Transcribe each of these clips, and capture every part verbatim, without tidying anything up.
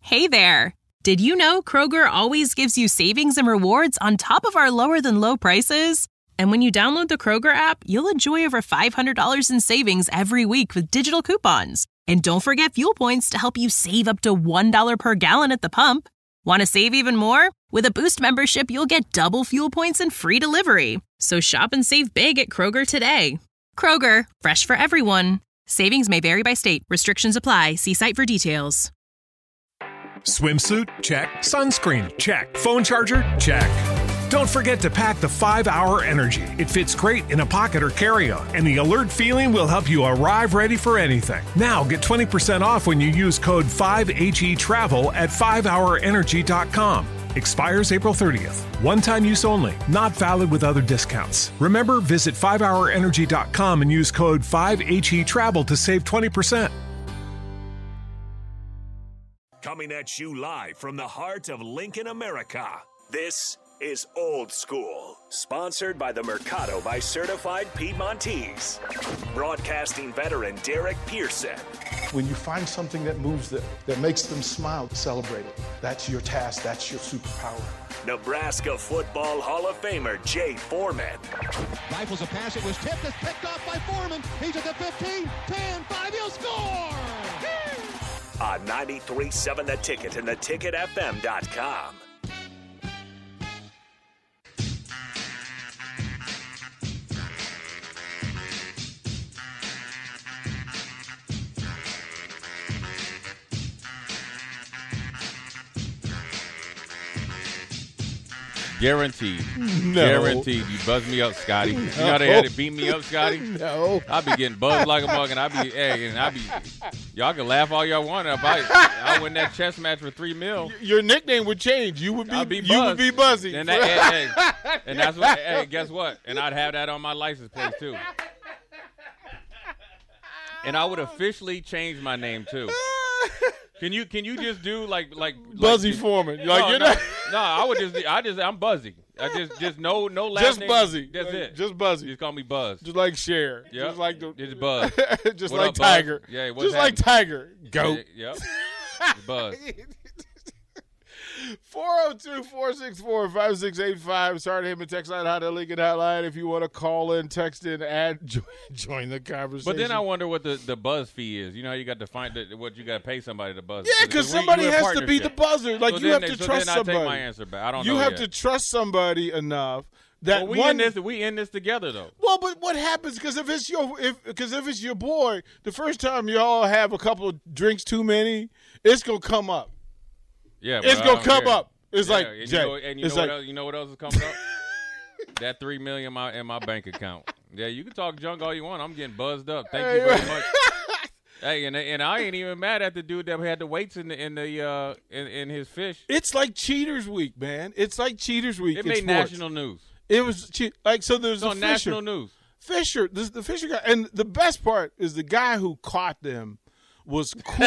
Hey there! Did you know Kroger always gives you savings and rewards on top of our lower-than-low prices? And when you download the Kroger app, you'll enjoy over five hundred dollars in savings every week with digital coupons. And don't forget fuel points to help you save up to one dollar per gallon at the pump. Want to save even more? With a Boost membership, you'll get double fuel points and free delivery. So shop and save big at Kroger today. Kroger, fresh for everyone. Savings may vary by state. Restrictions apply. See site for details. Swimsuit? Check. Sunscreen? Check. Phone charger? Check. Don't forget to pack the five hour Energy. It fits great in a pocket or carry-on, and the alert feeling will help you arrive ready for anything. Now get twenty percent off when you use code five H E travel at five hour energy dot com. Expires April thirtieth. One-time use only. Not valid with other discounts. Remember, visit five hour energy dot com and use code five H E travel to save twenty percent. Coming at you live from the heart of Lincoln, America. This is Old School, sponsored by the Mercado by Certified Piedmontese. Broadcasting veteran Derek Pearson. When you find something that moves them, that makes them smile, celebrate it. That's your task. That's your superpower. Nebraska Football Hall of Famer Jay Foreman. Rifles a pass. It was tipped. It's picked off by Foreman. He's at the fifteen, ten, five. He'll score! On ninety-three point seven The Ticket and the ticket f m dot com. Guaranteed. No. Guaranteed. You buzz me up, Scotty. No. You know how they had to beat me up, Scotty? No. I be getting buzzed like a mug, and I be, hey, and I be, y'all can laugh all y'all want. If I, I win that chess match for three mil. Your nickname would change. You would be, be you would be Buzzy. And, that, hey, hey, and that's what, hey, guess what? And I'd have that on my license plate, too. And I would officially change my name, too. Can you can you just do like like Buzzy like, Foreman? Like no, you're no, not. no, I would just I just I'm Buzzy. I just just no no last Just name. Buzzy. That's Like, it. Just Buzzy. Just call me Buzz. Just like Cher. Yep. Just like the. Just Buzz. just What like up, Buzz? Tiger. Yeah, what's Just like happening? Tiger. Goat. Yep. Buzz. four oh two, four six four, five six eight five. Sorry to him and text line, how to Lincoln Hotline. If you want to call in, text in, add, join, join the conversation. But then I wonder what the, the buzz fee is. You know, you got to find the, what you got to pay somebody to buzz. Yeah, because somebody has to be the buzzer. Like so you then, have to so trust then somebody. I take my answer back. I don't you know have yet. to trust somebody enough that well, we one. in this. We in this together though. Well, but what happens? Because if it's your if because if it's your boy, the first time y'all have a couple of drinks too many, it's gonna come up. Yeah, it's but I gonna don't come care. up. It's yeah, like and Jay. You know, and you it's know like what else, you know what else is coming up? That three million in my in my bank account. Yeah, you can talk junk all you want. I'm getting buzzed up. Thank Hey, you very man. much. Hey, and and I ain't even mad at the dude that had the weights in the in the uh in, in his fish. It's like Cheaters Week, man. It's like Cheaters Week. It in made sports. national news. It was che- like so. There's It's on a Fisher. national news. Fisher, this, the Fisher guy, and the best part is the guy who caught them was cool.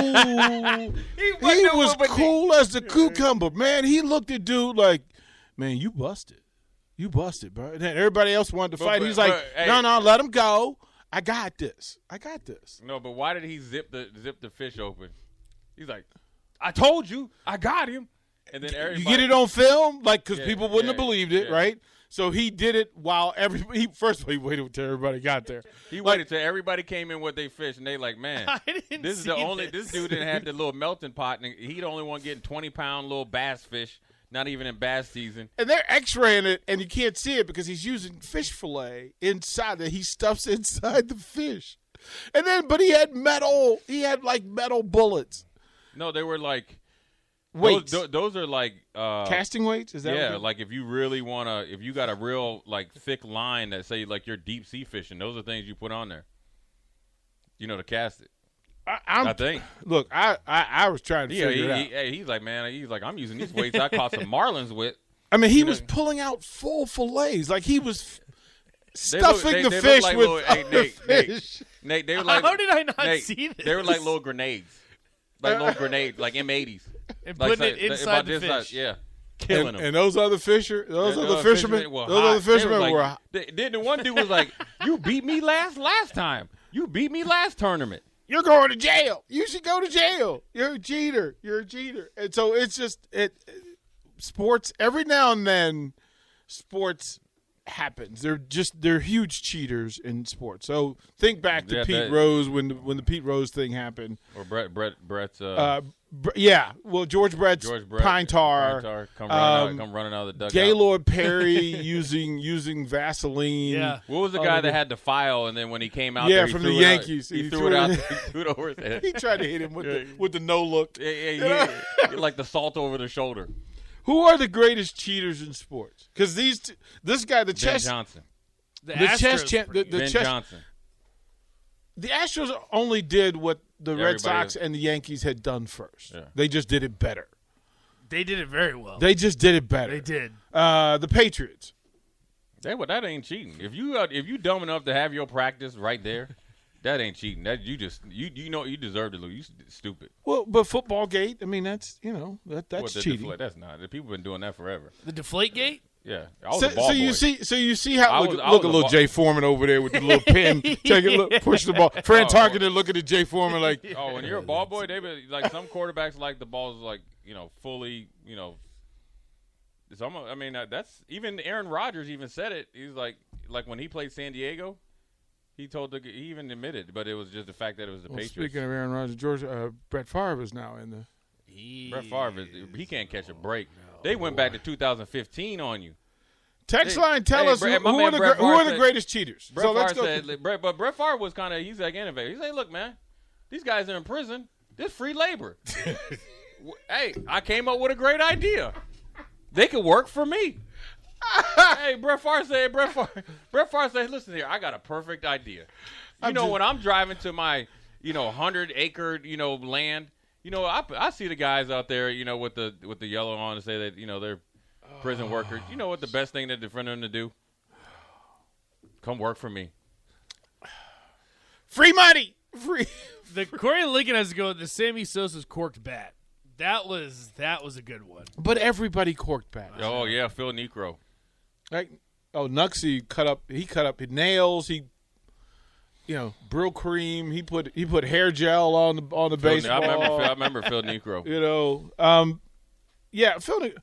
he wasn't was moving cool as the cucumber, man. He looked at dude like, man, you busted, you busted, bro. And then everybody else wanted to But- fight. but- He's like, but, hey. no, no, let him go. I got this. I got this. No, but why did he zip the zip the fish open? He's like, I told you, I got him. And then everybody, You get it on film, like, because Yeah, people wouldn't yeah, have believed it, yeah. right? So he did it while everybody. He, first of all, he waited until everybody got there. He Like, waited till everybody came in with their fish, and they like, man, I didn't this is see the only. this. This dude didn't have the little melting pot, and he the only one getting twenty pound little bass fish, not even in bass season. And they're X-raying it, and you can't see it because he's using fish fillet inside that he stuffs inside the fish. And then, but he had metal. He had like metal bullets. No, they were like Weights. Those, those are like uh, Casting weights? Is that yeah, what like if you really wanna, if you got a real like thick line that say like you're deep sea fishing, those are things you put on there. You know, to cast it. I, I'm, I think. Look, I, I, I was trying to Yeah, figure he, it out. he, hey, he's like, man, he's like, I'm using these weights I caught some marlins with. I mean, he you was know- pulling out full fillets. Like he was They look- stuffing they- the they look fish like with little- hey, other Nate, Nate. fish. Nate, they were like, How did I not Nate, see this? They were like little grenades, like little grenades, like M eighties, And like, putting it so- inside about the this size, fish. yeah, killing And, them. and those other fisher, those Yeah, other the fishermen, were those hot. other They fishermen like, were. they- Then the one dude was like, "You beat me last last time. You beat me last tournament. You're going to jail. You should go to jail. You're a cheater. You're a cheater. And so it's just it. Sports every now and then, sports happens. They're just they're huge cheaters in sports. So think back to Yeah, Pete that- Rose when the, when the Pete Rose thing happened. Or Brett Brett Brett's uh, Uh, Bre- yeah. Well, George Brett's George Brett Pine Tar. Pine Tar, come running um, out, come running out of the dugout. Gaylord Perry using using Vaseline. Yeah. What was the Oh, guy the- that had the file, and then when he came out, Yeah, there, he from threw the it out- Yankees. he, He threw, threw it it out. in. He threw it over his head. He tried to hit him with Yeah. the with the no look. Yeah, yeah, yeah. like the salt over the shoulder. Who are the greatest cheaters in sports? Because these, t- this guy, the Ben chess, Johnson. The, the Astros chess champ, the, pretty the Ben chess, Johnson. the Astros only did what the Red Everybody Sox is- and the Yankees had done first. Yeah. They just did it better. They did it very well. They just did it better. They did. Uh, the Patriots. That what that ain't cheating. If you uh, if you dumb enough to have your practice right there, that ain't cheating. That you just you you know you deserve to lose. You st- stupid. Well, but football gate. I mean, that's you know that that's What, the cheating. deflate- That's not. The people been doing that forever. The Deflate Gate? Yeah, I was So, a ball so you boy. see, so you see how I look, was- I look was at a little ball- Jay Foreman over there with the little pin, taking look, push the ball. Fran Oh. Tarkenton looking at Jay Foreman like, Oh, when you're a ball boy, they be like some quarterbacks like the balls like you know fully you know. Some, I mean, uh, that's even Aaron Rodgers even said it. He's like, like when he played San Diego, he told the he even admitted, but it was just the fact that it was the well, Patriots. speaking of Aaron Rodgers, George uh, Brett Favre is now in the. Brett Favre, is- he can't catch a break. They went back to two thousand fifteen on you. Text Hey, line, tell hey, us Brett- who, my who man are the Brett gre- who are Favre the said- greatest cheaters. Brett so let's Favre go. said, Brett, but Brett Favre was kind of he's like innovative. He said, "Look, man, these guys are in prison. This free labor. W- hey, I came up with a great idea. They could work for me." Hey, Brett Favre said, Brett Favre, Brett Favre said, listen here, I got a perfect idea. You I'm know, just- when I'm driving to my, you know, hundred acre, you know, land, you know, I, I see the guys out there, you know, with the with the yellow on to say that, you know, they're prison workers. You know what the best thing that for them to do? Come work for me. Free money, free. The Corey Lincoln has to go with the Sammy Sosa's corked bat. That was that was a good one. But everybody corked back. Oh yeah, Phil Necro. Right? Oh, Nuxie cut up. He cut up his nails. He, you know, Brill cream. He put he put hair gel on the on the Phil, baseball. I remember. Phil, I remember Phil Necro. You know, um, yeah, Phil Ne-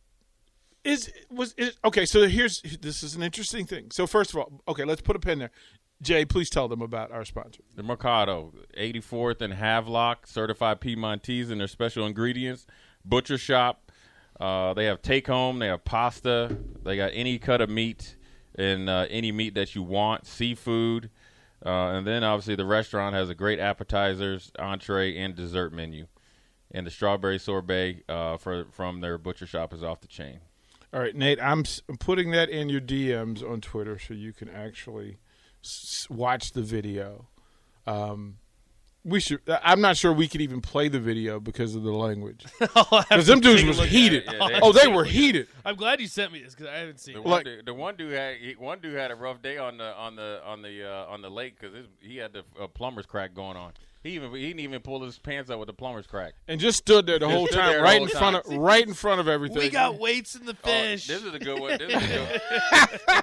is was is, okay. So here's this is an interesting thing. So first of all, okay, let's put a pin there. Jay, please tell them about our sponsor. The Mercado, eighty-fourth and Havelock, certified Piedmontese and their special ingredients. Butcher Shop. Uh, they have take home. They have pasta. They got any cut of meat and uh, any meat that you want. Seafood. Uh, and then obviously the restaurant has a great appetizers, entree, and dessert menu. And the strawberry sorbet uh, for from their Butcher Shop is off the chain. All right, Nate, I'm, s- I'm putting that in your D Ms on Twitter so you can actually s- watch the video. Um, we should. I'm not sure we could even play the video because of the language. Because them dudes was heated. Yeah, yeah, they- oh, they were heated. I'm glad you sent me this because I haven't seen The it. one, Like- dude, the one dude had he, one dude had a rough day on the on the on the uh, on the lake because he had the uh, plumber's crack going on. He even he didn't even pull his pants up with the plumber's crack. And just stood there the Just whole stood time, there the right whole in front time. of, right in front of everything. We got weights in the Oh, fish. this is a good one. This is a good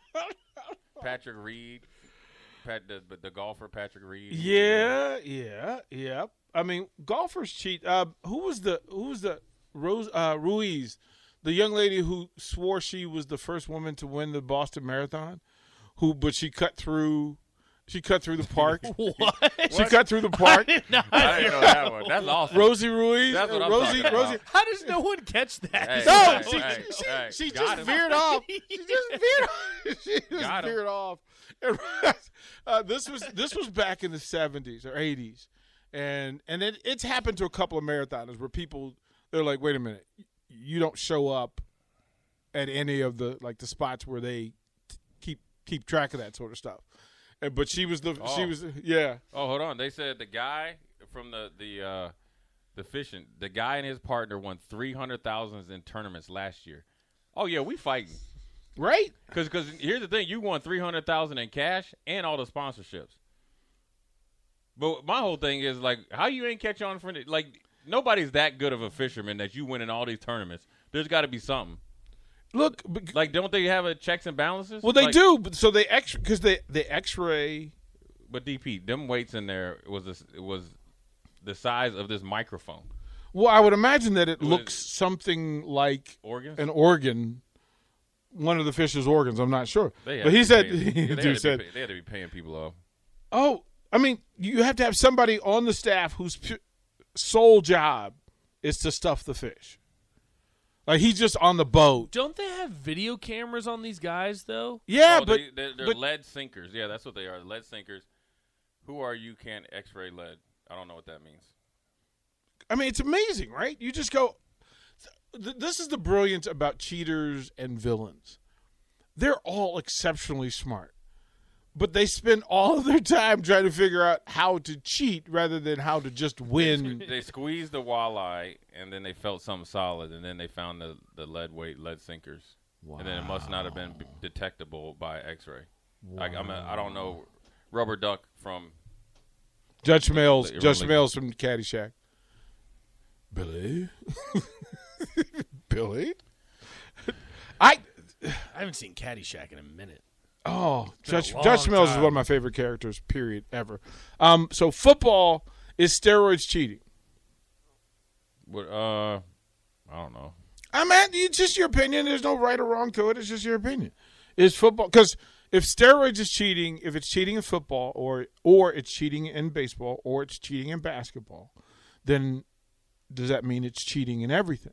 Patrick Reed, Pat, the, the golfer Patrick Reed. Yeah, yeah, yeah. I mean, golfers cheat. Uh, who was the who was the Rose uh, Ruiz, the young lady who swore she was the first woman to win the Boston Marathon, who but she cut through, she cut through the park. What? She cut through the park. I didn't know that one. That's awesome. Rosie Ruiz. That's what uh, I'm Rosie. talking Rosie. about. How does no one catch that? Hey, No, hey, she, hey, she, hey, she got just him. veered off. She just veered off. She just Got him. veered off. And, uh, this was this was back in the seventies or eighties, and and it, it's happened to a couple of marathoners where people they're like, wait a minute, you don't show up at any of the like the spots where they t- keep keep track of that sort of stuff. And, but she was the she Oh. was yeah. Oh, hold on. They said the guy from the the uh, the fishing, the guy and his partner won three hundred thousands in tournaments last year. Oh yeah, we fighting. Right? Because because here's the thing, you won three hundred thousand in cash and all the sponsorships. But my whole thing is like, how you ain't catch on for it? Like nobody's that good of a fisherman that you win in all these tournaments. There's got to be something. Look, bec- Like, don't they have a checks and balances? well, they Like, do. But so they X because they they X-ray but D P, them weights in there was this, it was the size of this microphone. Well, I would imagine that it Was looks it- something like Organs? an organ, one of the fish's organs. I'm not sure. They had But to he be said, paying- yeah, they, had dude to be said, pay- they had to be paying people off. oh, I mean, you have to have somebody on the staff whose pu- sole job is to stuff the fish. Like, he's just on the boat. Don't they have video cameras on these guys, though? Yeah, Oh, but, they, they're, they're but lead sinkers. Yeah, that's what they are. Lead sinkers. Who are you? Can't X-ray lead. I don't know what that means. I mean, it's amazing, right? You just go. Th- this is the brilliance about cheaters and villains. They're all exceptionally smart, but they spend all of their time trying to figure out how to cheat rather than how to just win. They squeezed the walleye, and then they felt something solid, and then they found the, the lead weight lead sinkers. Wow. And then it must not have been b- detectable by X-ray. Wow. I, I, mean, I don't know. Rubber duck from Judge Mills. the- Judge the- Mills from Caddyshack. Billy. Billy. I. I haven't seen Caddyshack in a minute. Oh, been a Judge, long Judge Mills is time. one of my favorite characters, period, ever. Um, so football is steroids cheating. what? Uh, I don't know. I mean, it's just your opinion. There's no right or wrong to it. It's just your opinion. Is football because if steroids is cheating, if it's cheating in football, or or it's cheating in baseball, or it's cheating in basketball, then does that mean it's cheating in everything?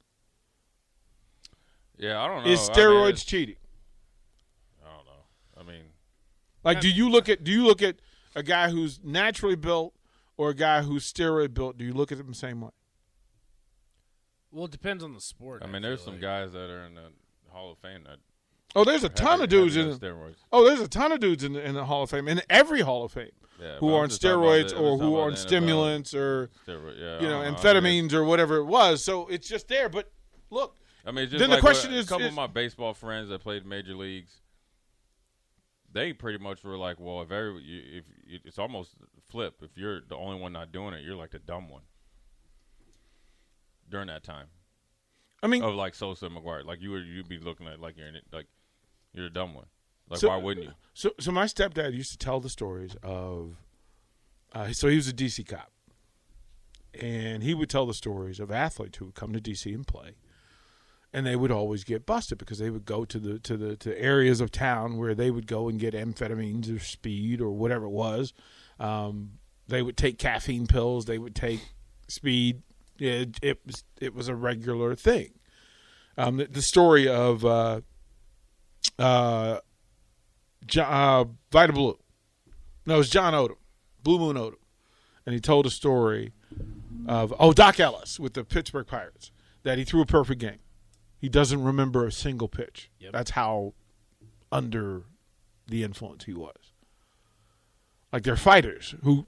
Yeah, I don't know. Is I mean, steroids it's- cheating? I don't know. I mean, Like, do you look at do you look at a guy who's naturally built or a guy who's steroid built? Do you look at them the same way? Well, it depends on the sport. I mean, there's some guys that are in the Hall of Fame that Oh, there's a ton have- of dudes have in. steroids. Oh, there's a ton of dudes in the, in the Hall of Fame, in every Hall of Fame, Yeah, who but are I'm on just talking about steroids the- or I'm just who talking are on about the N F L. stimulants or Steroid, yeah, you I know don't amphetamines or whatever it was. So it's just there. But look, I mean, it's just Then the like question what- is- a couple is- of my baseball friends that played major leagues. They pretty much were like, well, if every, you- if you- it's almost flip. If you're the only one not doing it, you're like the dumb one. During that time, I mean, of like Sosa and McGuire, like you would you'd be looking at like you're in it, like you're a dumb one. Like So- why wouldn't you? so so my stepdad used to tell the stories of. Uh, so he was a D C cop, and he would tell the stories of athletes who would come to D C and play, and they would always get busted because they would go to the to the to areas of town where they would go and get amphetamines or speed or whatever it was. Um, they would take caffeine pills. They would take speed. It, it was it was a regular thing. Um, the, the story of uh, uh, John, uh, Vita Blue. No, it was John Odom, Blue Moon Odom, and he told a story of oh Doc Ellis with the Pittsburgh Pirates that he threw a perfect game. He doesn't remember a single pitch. Yep. That's how under the influence he was. Like they're fighters who,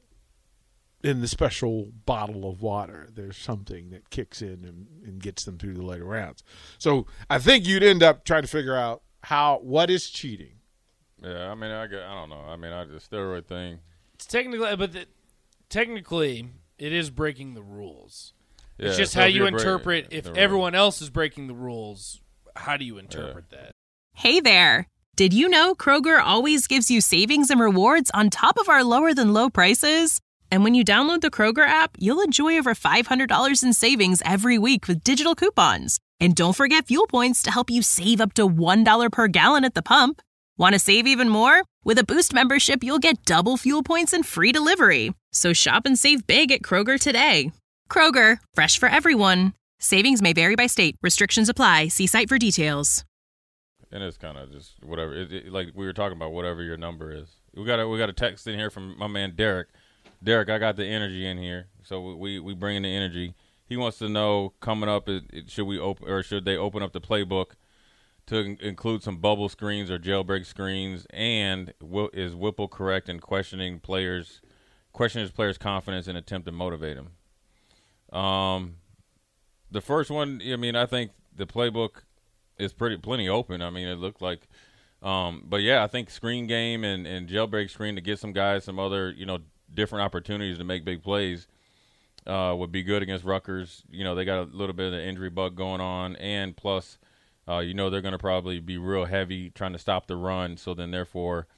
in the special bottle of water, there's something that kicks in and, and gets them through the later rounds. So I think you'd end up trying to figure out how what is cheating. Yeah, I mean, I, get, I don't know. I mean, I, the steroid thing. It's technically, but the, technically, it is breaking the rules. Yeah, It's just so how if you you're breaking- interpret. If the rules. everyone else is breaking the rules, how do you interpret that? Hey there. Did you know Kroger always gives you savings and rewards on top of our lower than low prices? And when you download the Kroger app, you'll enjoy over five hundred dollars in savings every week with digital coupons. And don't forget fuel points to help you save up to one dollar per gallon at the pump. Want to save even more? With a Boost membership, you'll get double fuel points and free delivery. So shop and save big at Kroger today. Kroger, fresh for everyone. Savings may vary by state. Restrictions apply. See site for details. And it's kind of just whatever. It, it, like we were talking about, whatever your number is. We got a we got a text in here from my man Derek. Derek, I got the energy in here, so we we, we bring in the energy. He wants to know coming up, it, it, should we open or should they open up the playbook to in- include some bubble screens or jailbreak screens? And will, is Whipple correct in questioning players, questioning his players' confidence and attempt to motivate them? Um, the first one, I mean, I think the playbook is pretty plenty open. I mean, it looked like, um, but yeah, I think screen game and, and jailbreak screen to get some guys some other, you know, different opportunities to make big plays uh, would be good against Rutgers. You know, they got a little bit of the injury bug going on, and plus, uh, you know, they're going to probably be real heavy trying to stop the run. So then, therefore,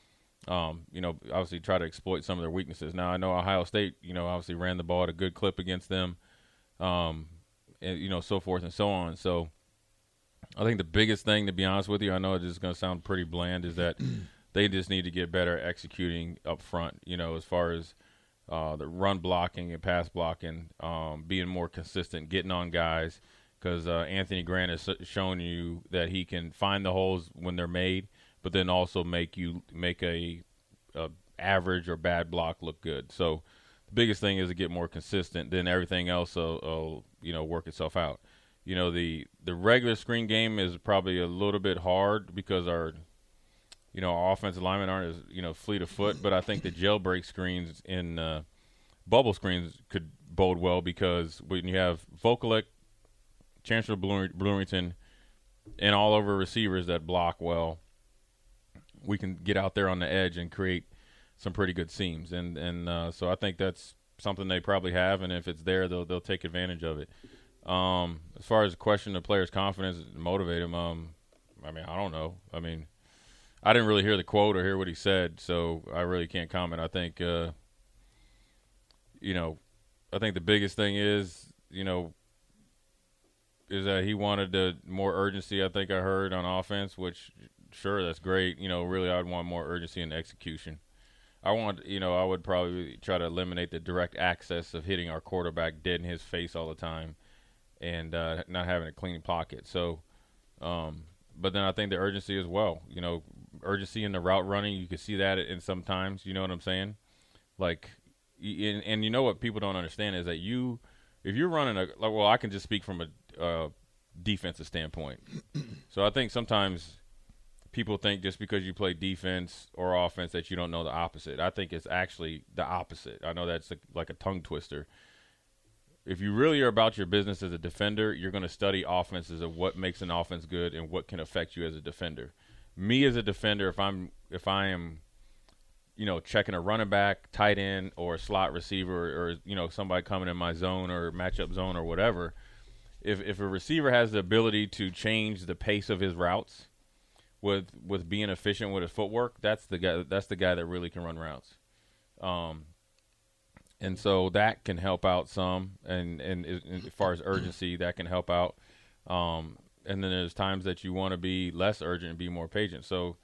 um, you know, obviously try to exploit some of their weaknesses. Now, I know Ohio State, you know, obviously ran the ball at a good clip against them, um, and, you know, so forth and so on. So I think the biggest thing, to be honest with you, I know it is going to sound pretty bland, is that they just need to get better executing up front, you know, as far as uh, the run blocking and pass blocking, um, being more consistent, getting on guys, because uh, Anthony Grant has shown you that he can find the holes when they're made, but then also make you make a, a average or bad block look good. So the biggest thing is to get more consistent. Then everything else will, will you know, work itself out. You know, the the regular screen game is probably a little bit hard because our, you know, our offensive linemen aren't as, you know, fleet of foot. But I think the jailbreak screens in uh, bubble screens could bode well, because when you have Vokalek, Chancellor Bloomington, and all over receivers that block well, we can get out there on the edge and create some pretty good seams. And and uh, so I think that's something they probably have, and if it's there, they'll they'll take advantage of it. Um, as far as the question of players' confidence, motivate them, um, I mean, I don't know. I mean, I didn't really hear the quote or hear what he said, so I really can't comment. I think, uh, you know, I think the biggest thing is, you know, is that he wanted the more urgency, I think I heard, on offense, which, sure, that's great. You know, really I'd want more urgency in execution. I want, you know, I would probably try to eliminate the direct access of hitting our quarterback dead in his face all the time, and uh, not having a clean pocket. So, um, but then I think the urgency as well. You know, urgency in the route running, you can see that in sometimes. You know what I'm saying? Like, and, and you know what people don't understand is that you, if you're running a, like, well, I can just speak from a uh, defensive standpoint. So I think sometimes people think just because you play defense or offense that you don't know the opposite. I think it's actually the opposite. I know that's a, like a tongue twister. If you really are about your business as a defender, you're going to study offenses of what makes an offense good and what can affect you as a defender. Me as a defender, if I'm if I am, you know, checking a running back, tight end, or a slot receiver, or, you know, somebody coming in my zone or matchup zone or whatever, if if a receiver has the ability to change the pace of his routes with with being efficient with his footwork, that's the guy that's the guy that really can run routes. Um. And so that can help out some, and, and, and as far as urgency, that can help out. Um, and then there's times that you want to be less urgent and be more patient. So,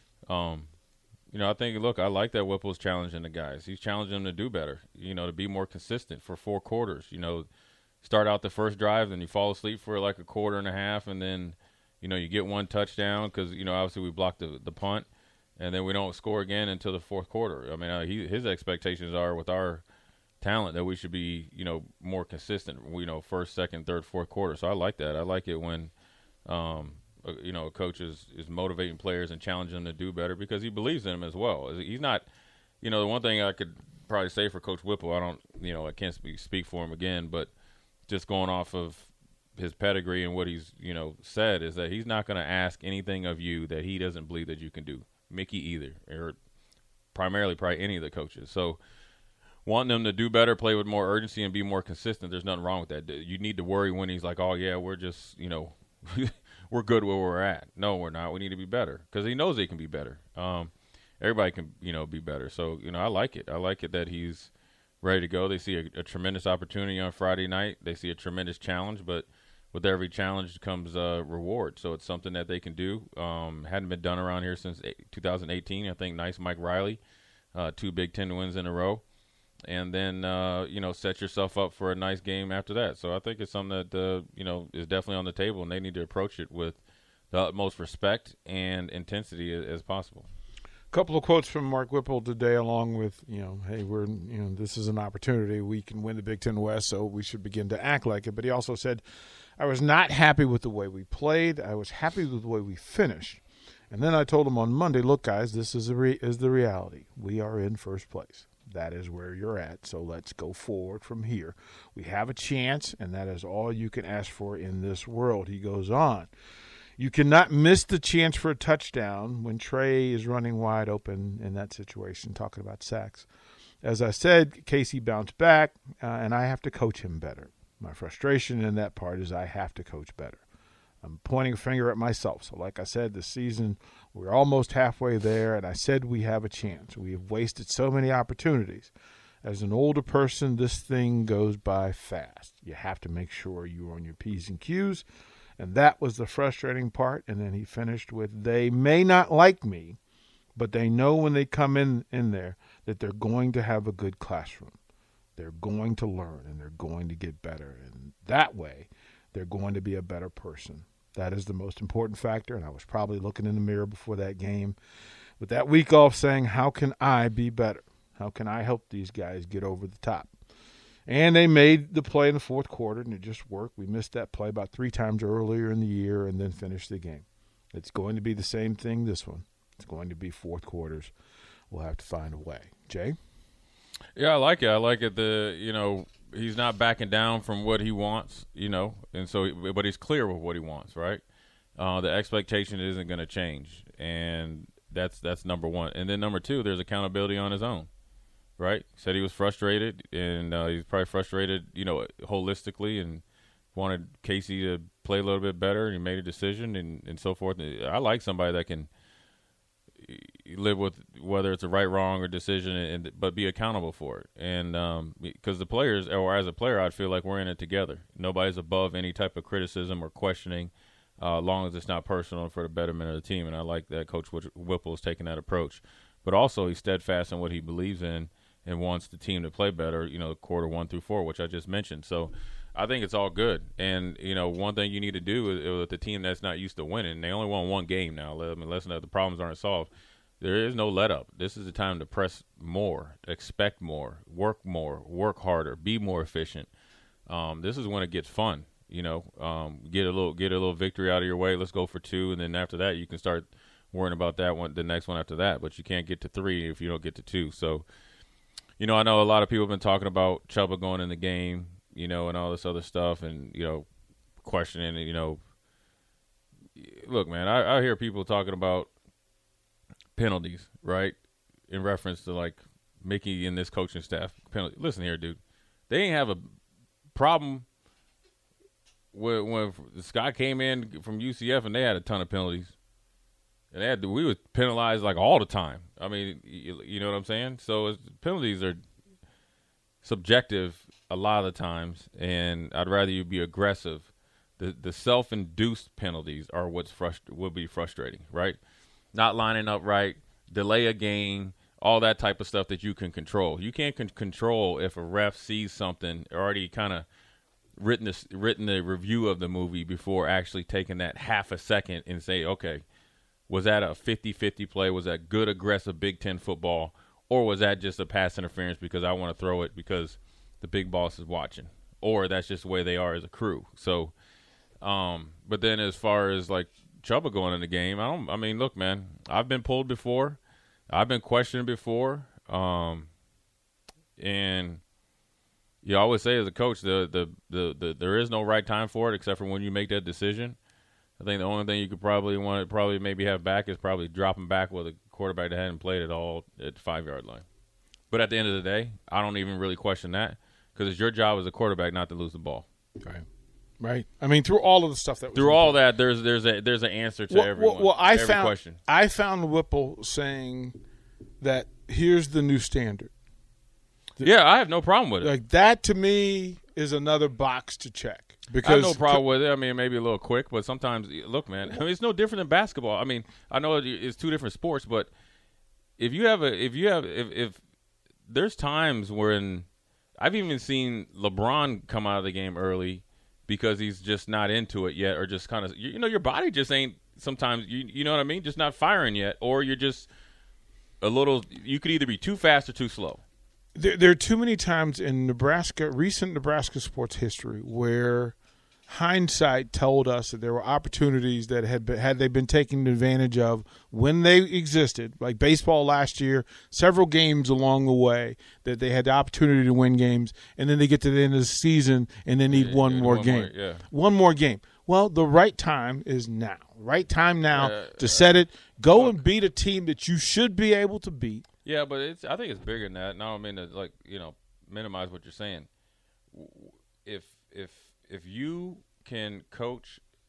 um, you know, I think, look, I like that Whipple's challenging the guys. He's challenging them to do better, you know, to be more consistent for four quarters. You know, start out the first drive, then you fall asleep for like a quarter and a half, and then, you know, you get one touchdown because, you know, obviously we blocked the, the punt, and then we don't score again until the fourth quarter. I mean, uh, he, his expectations are with our – talent that we should be, you know, more consistent, you know, first, second, third, fourth quarter. So I like that. I like it when, um, uh, you know, a coach is, is motivating players and challenging them to do better because he believes in them as well. He's not, you know, the one thing I could probably say for Coach Whipple, I don't, you know, I can't speak, speak for him again, but just going off of his pedigree and what he's, you know, said is that he's not going to ask anything of you that he doesn't believe that you can do. Mickey either, or primarily probably any of the coaches. So, wanting them to do better, play with more urgency, and be more consistent, there's nothing wrong with that. You need to worry when he's like, oh, yeah, we're just, you know, we're good where we're at. No, we're not. We need to be better because he knows they can be better. Um, everybody can, you know, be better. So, you know, I like it. I like it that he's ready to go. They see a, a tremendous opportunity on Friday night. They see a tremendous challenge, but with every challenge comes a reward. So it's something that they can do. Um, hadn't been done around here since two thousand eighteen. I think nice Mike Riley, uh, two Big Ten wins in a row. And then, uh, you know, set yourself up for a nice game after that. So I think it's something that, uh, you know, is definitely on the table, and they need to approach it with the utmost respect and intensity as, as possible. A couple of quotes from Mark Whipple today, along with, you know, hey, we're, you know, this is an opportunity. We can win the Big Ten West, so we should begin to act like it. But he also said, I was not happy with the way we played. I was happy with the way we finished. And then I told him on Monday, look, guys, this is, a re- is the reality. We are in first place. That is where you're at, so let's go forward from here. We have a chance, and that is all you can ask for in this world. He goes on. You cannot miss the chance for a touchdown when Trey is running wide open in that situation, talking about sacks. As I said, Casey bounced back, uh, and I have to coach him better. My frustration in that part is I have to coach better. I'm pointing a finger at myself. So like I said, this season we're almost halfway there, and I said we have a chance. We have wasted so many opportunities. As an older person, this thing goes by fast. You have to make sure you're on your P's and Q's, and that was the frustrating part. And then he finished with, they may not like me, but they know when they come in, in there that they're going to have a good classroom. They're going to learn, and they're going to get better. And that way, they're going to be a better person. That is the most important factor, and I was probably looking in the mirror before that game with that week off saying, how can I be better? How can I help these guys get over the top? And they made the play in the fourth quarter, and it just worked. We missed that play about three times earlier in the year and then finished the game. It's going to be the same thing this one. It's going to be fourth quarters. We'll have to find a way. Jay? Yeah, I like it. I like it. The you know he's not backing down from what he wants, you know, and so but he's clear with what he wants, right? Uh, the expectation isn't going to change, and that's that's number one. And then number two, there's accountability on his own, right? He said he was frustrated, and uh, he's probably frustrated, you know, holistically, and wanted Casey to play a little bit better, and he made a decision, and, and so forth. I like somebody that can live with whether it's a right, wrong, or decision, and but be accountable for it. And um, because the players, or as a player, I'd feel like we're in it together. Nobody's above any type of criticism or questioning, uh, as long as it's not personal for the betterment of the team. And I like that Coach Whipple is taking that approach. But also he's steadfast in what he believes in and wants the team to play better, you know, quarter one through four, which I just mentioned. So I think it's all good. And, you know, one thing you need to do is, with the team that's not used to winning, they only won one game now. I mean, listen, the problems aren't solved. There is no let up. This is the time to press more, expect more, work more, work harder, be more efficient. Um, this is when it gets fun. You know, um, get a little get a little victory out of your way. Let's go for two, and then after that, you can start worrying about that one, the next one after that. But you can't get to three if you don't get to two. So, you know, I know a lot of people have been talking about Chuba going in the game, you know, and all this other stuff, and you know, questioning, you know, look, man, I, I hear people talking about penalties, right, in reference to like Mickey and this coaching staff penalty. Listen here, dude, they ain't have a problem when when this guy came in from U C F and they had a ton of penalties, and they had to, we were penalized like all the time. I mean, you, you know what I'm saying? So it's, penalties are subjective a lot of the times, and I'd rather you be aggressive. The the self-induced penalties are what's frust- will be frustrating, right? Not lining up right, delay a game, all that type of stuff that you can control. You can't con- control if a ref sees something already kind of written this, written the review of the movie before actually taking that half a second and say, okay, was that a fifty-fifty play? Was that good, aggressive Big Ten football? Or was that just a pass interference because I want to throw it because the big boss is watching? Or that's just the way they are as a crew. So, um, but then as far as like Chuba going in the game, I don't. I mean, look, man, I've been pulled before, I've been questioned before, um, and you always say as a coach, the, the the the there is no right time for it except for when you make that decision. I think the only thing you could probably want to probably maybe have back is probably dropping back with a quarterback that hadn't played at all at the five-yard line. But at the end of the day, I don't even really question that because it's your job as a quarterback not to lose the ball. Right. Right. I mean, through all of the stuff that was through all that, there's there's a there's an answer to well, everyone. Well, well I every found question. I found Whipple saying that here's the new standard. Yeah, I have no problem with it. Like that to me is another box to check. Because I have no problem with it. I mean, maybe a little quick, but sometimes, look, man, I mean, it's no different than basketball. I mean, I know it's two different sports, but if you have a, if you have, if, if there's times when I've even seen LeBron come out of the game early because he's just not into it yet, or just kind of, you know, your body just ain't sometimes, you you know what I mean, just not firing yet, or you're just a little. You could either be too fast or too slow. There, there are too many times in Nebraska, recent Nebraska sports history, where hindsight told us that there were opportunities that had been, had they been taken advantage of when they existed, like baseball last year, several games along the way that they had the opportunity to win games, and then they get to the end of the season and they need yeah, one yeah, more one game. More, yeah. One more game. Well, the right time is now. Right time now uh, to set it. Go uh, and beat a team that you should be able to beat. Yeah, but it's. I think it's bigger than that. And I don't mean to, like, you know, minimize what you're saying. If if if you can coach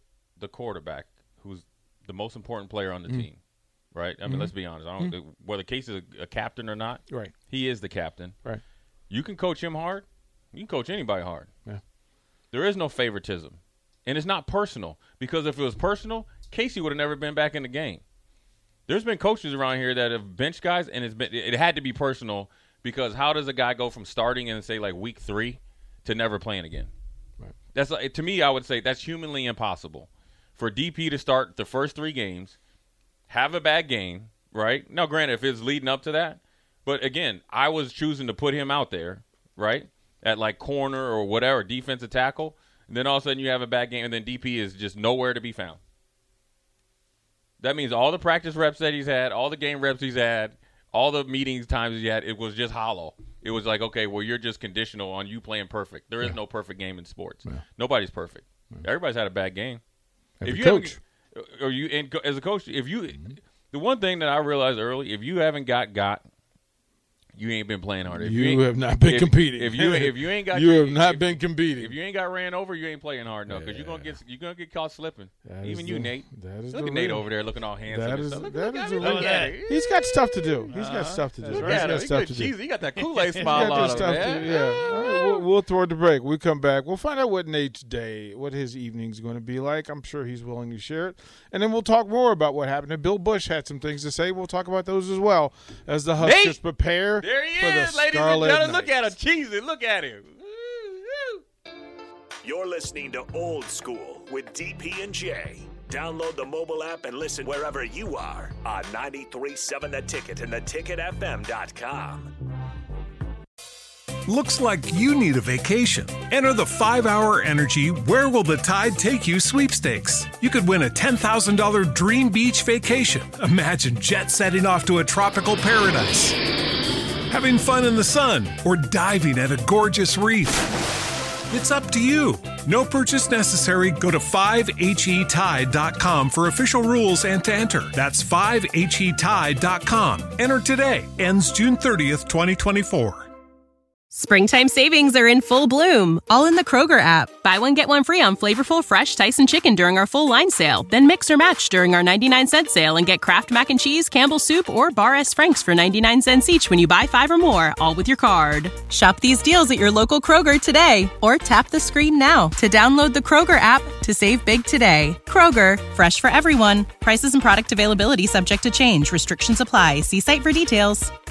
the quarterback, who's the most important player on the Mm-hmm. team, right? I mean, Mm-hmm. let's be honest. I don't mm-hmm. whether Casey is a, a captain or not. Right. He is the captain. Right. You can coach him hard. You can coach anybody hard. Yeah. There is no favoritism, and it's not personal, because if it was personal, Casey would have never been back in the game. There's been coaches around here that have benched guys, and it's been it had to be personal, because how does a guy go from starting in, say, like week three to never playing again? Right. That's like, to me, I would say that's humanly impossible for D P to start the first three games, have a bad game, right? Now, granted, if it's leading up to that, but again, I was choosing to put him out there, right, at like corner or whatever, defensive tackle, and then all of a sudden you have a bad game, and then D P is just nowhere to be found. That means all the practice reps that he's had, all the game reps he's had, all the meetings times he had, it was just hollow. It was like, okay, well, you're just conditional on you playing perfect. There is yeah. no perfect game in sports. Yeah. Nobody's perfect. Yeah. Everybody's had a bad game. Every if you coach. Or you, and as a coach, if you, mm-hmm. the one thing that I realized early, if you haven't got got, you ain't been playing hard. If you, you have not been if, competing. If you if you ain't got, you have if, not if, been competing. If you ain't got ran over, you ain't playing hard enough, because yeah. you're gonna get you're gonna get caught slipping. That Even you, the, Nate. That is look the at Nate real. over there looking all handsome. That and is stuff. Look, that look, is look, the look at it. He's got stuff to do. He's uh-huh. got stuff to do. Look He's at got him. stuff He to cheesy. do. He got that Kool-Aid He's smile got on that him, stuff man. to, yeah. All right, we'll, we'll throw it to break. We come back. We'll find out what Nate's day, what his evening's going to be like. I'm sure he's willing to share it. And then we'll talk more about what happened. And Bill Bush had some things to say. We'll talk about those as well as the Huskers Nate, prepare there he for the is, ladies Scarlet and gentlemen. Look Knights. at him, cheesy. Look at him. You're listening to Old School with D P and J. Download the mobile app and listen wherever you are on ninety-three point seven The Ticket and the ticket f m dot com. Looks like you need a vacation. Enter the five hour Energy Where Will the Tide Take You sweepstakes. You could win a ten thousand dollars dream beach vacation. Imagine jet setting off to a tropical paradise, having fun in the sun, or diving at a gorgeous reef. It's up to you. No purchase necessary. Go to five H E tide dot com for official rules and to enter. That's five H E tide dot com. Enter today. Ends June thirtieth, twenty twenty-four. Springtime savings are in full bloom, all in the Kroger app. Buy one, get one free on flavorful, fresh Tyson chicken during our full line sale. Then mix or match during our ninety-nine cent sale and get Kraft Mac and Cheese, Campbell's Soup, or Bar S. Frank's for ninety-nine cents each when you buy five or more, all with your card. Shop these deals at your local Kroger today, or tap the screen now to download the Kroger app to save big today. Kroger, fresh for everyone. Prices and product availability subject to change. Restrictions apply. See site for details.